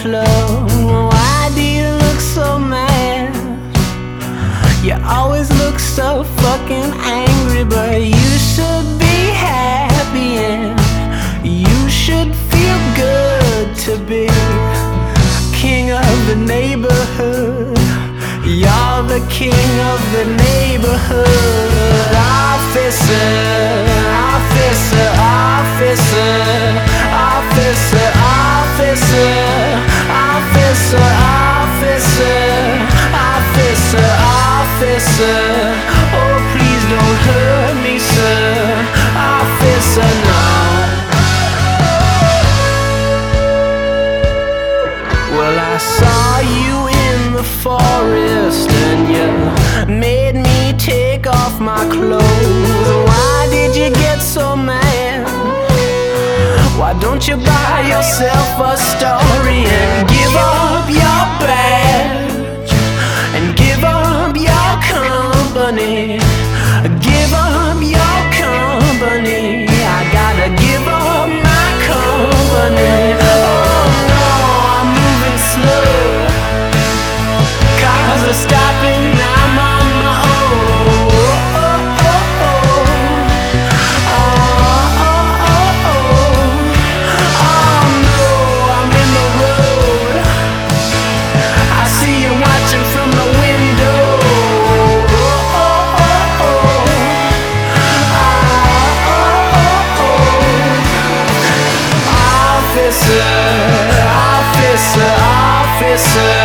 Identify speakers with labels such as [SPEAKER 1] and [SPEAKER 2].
[SPEAKER 1] club. Why do you look so mad? You always look so fucking angry, but you should be happy and you should feel good to be king of the neighborhood. You're the king of the neighborhood. Officer, officer, officer, officer, officer, officer, officer, officer, officer. Oh, please don't hurt me, sir. Officer, no. Well, I saw you in the forest and you made me take off my clothes. Why did you get so mad? Why don't you buy yourself a story and give up your badge and give up your company? Give up your company. I gotta give up my company. Oh no, I'm moving slow. Cars are stopping, I'm on my own. Oh, oh, oh, oh. Oh, oh, oh, oh. Oh no, I'm in the road. I see you watching from the window. Oh, oh, oh, oh. Oh, oh, oh. Officer, officer, officer.